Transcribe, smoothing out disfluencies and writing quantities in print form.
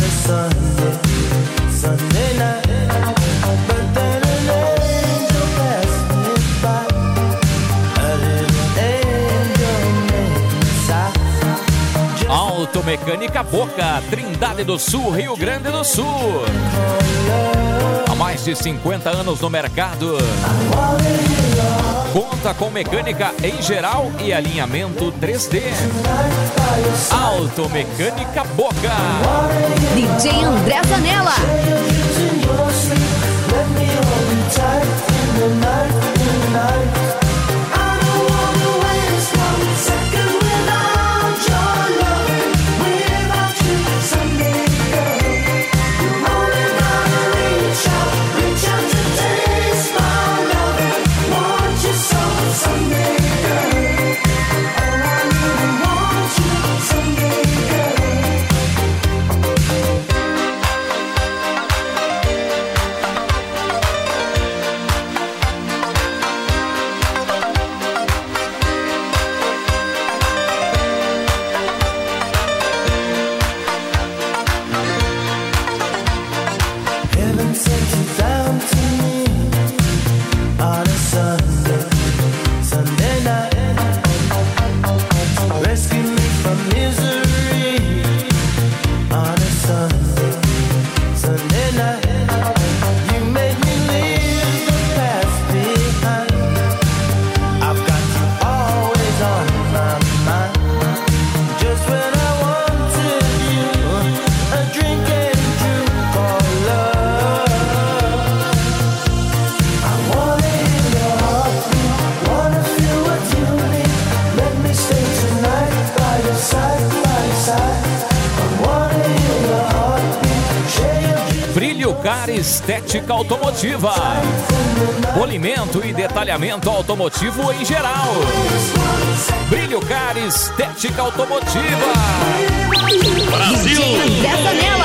Automecânica Boca, Trindade do Sul, Rio Grande do Sul. Há mais de 50 anos no mercado. Conta com mecânica em geral e alinhamento 3D. Automecânica Boca. DJ André Zanella. Estética automotiva, polimento e detalhamento automotivo em geral. Brilho Car Estética Automotiva. Brasil. DJ André Zanella.